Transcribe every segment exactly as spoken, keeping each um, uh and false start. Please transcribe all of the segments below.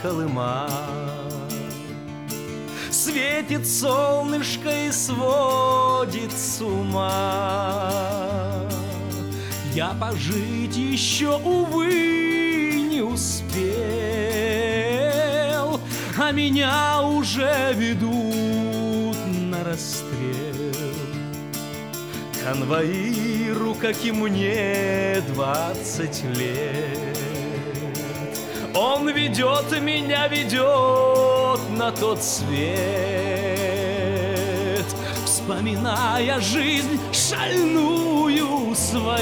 Колыма. Светит солнышко и сводит с ума. Я пожить еще, увы, не успел, а меня уже ведут на расстрел. Конвоиру, как и мне, двадцать лет. Он ведет меня, ведет на тот свет, вспоминая жизнь шальную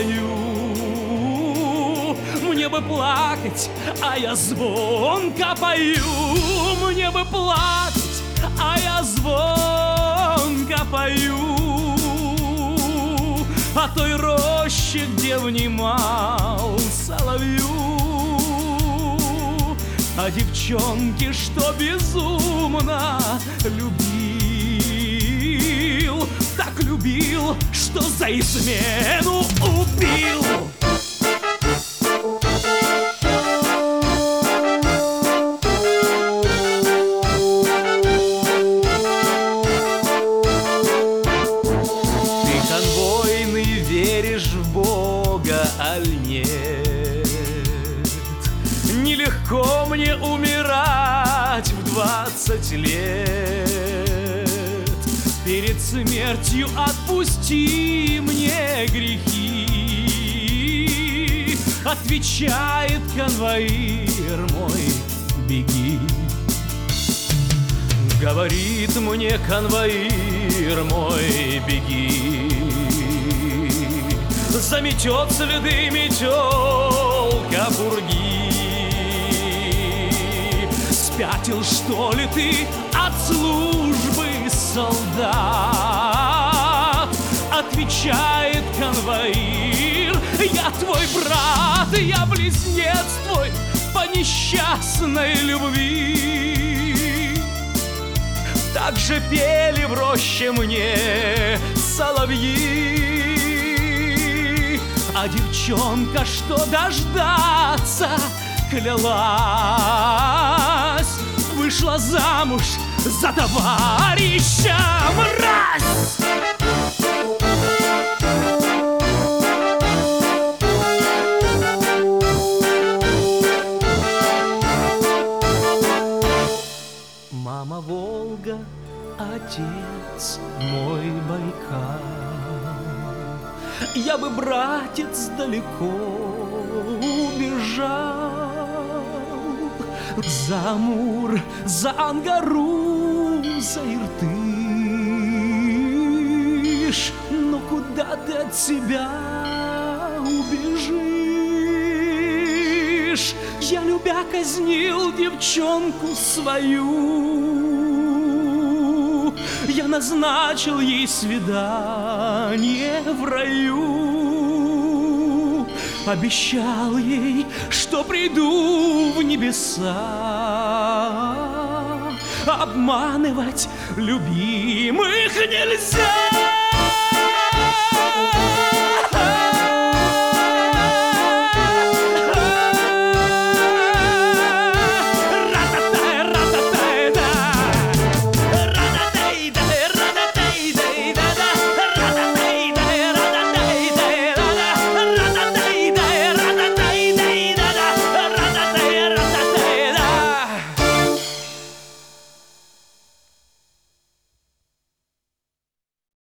свою. Мне бы плакать, а я звонко пою. Мне бы плакать, а я звонко пою о той роще, где внимал соловью, о девчонке, что безумно любил, так любил, что за измену убил. Ты, конвойный, веришь в Бога, аль нет? Нелегко мне умирать в двадцать лет. Перед смертью отпусти мне грехи. Отвечает конвоир мой: беги. Говорит мне конвоир мой: беги. Заметет следы метелка пурги. Спятил, что ли, ты от службы, солдат? Отвечает конвоир: я твой брат, я близнец твой по несчастной любви. Так же пели в роще мне соловьи, а девчонка, что дождаться клялась, вышла замуж за товарища, мразь! Мама Волга, отец мой Байкал. Я бы, братец, далеко убежал за Амур, за Ангару, за Иртыш. Но куда ты от себя убежишь? Я, любя, казнил девчонку свою. Я назначил ей свидание в раю. Обещал ей, что приду в небеса. Обманывать любимых нельзя.